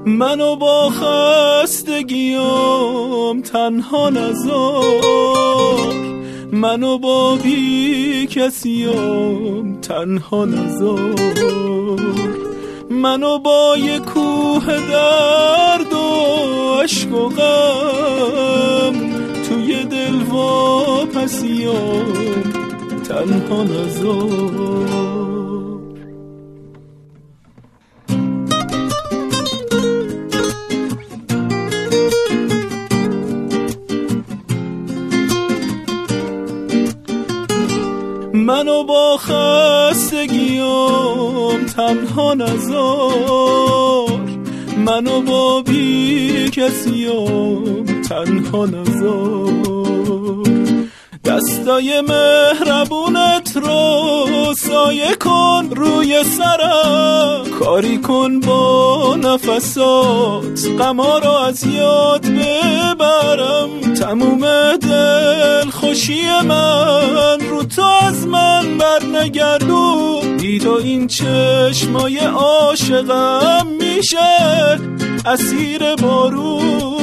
منو با خستگیام تنها نذار، منو با بی کسیام تنها نذار، منو با یه کوه درد و عشق و غم توی دل واپسیام تنها نذار. منو با خستگیام تنها نذار، منو با بی کسیام تنها نذار، دستای مهربونت رو سایه کن روی سرم، کاری کن با نفسات غما رو از یاد ببرم، تموم دل خوشی من رو تو از من بر نگردون، دید و این چشمای عاشقم میشه اسیر بارون.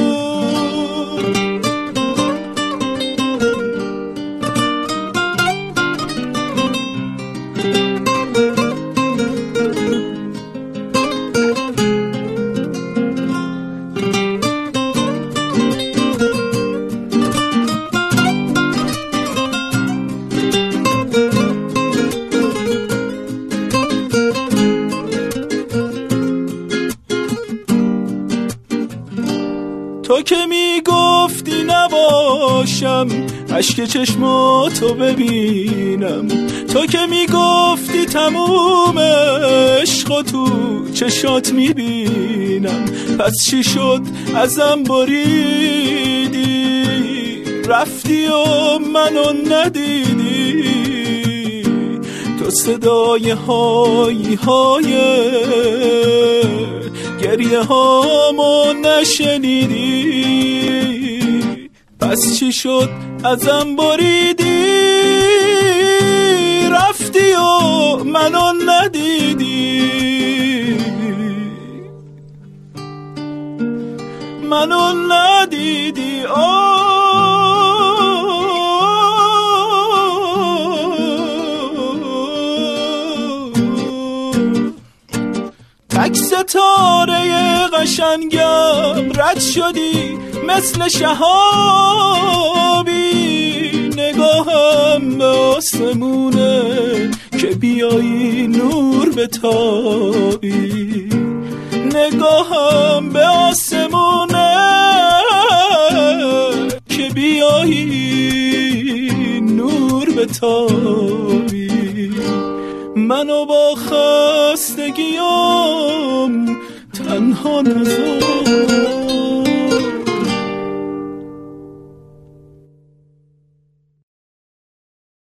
تو که میگفتی نباشم اشک چشماتو ببینم، تو که میگفتی تموم عشق تو چشات میبینم، پس چی شد ازم بریدی رفتی و منو ندیدی، تو صدای های های گریه هامو نشنیدی، پس چی شد ازم بریدی رفتی و منو ندیدی، منو ندیدی. تک ستاره قشنگم رد شدی مثل شهابی، نگاهم به آسمونه که بیایی نور بتابی، نگاهم به آسمونه که بیایی نور بتابی، منو با خستگیام تنها نذار.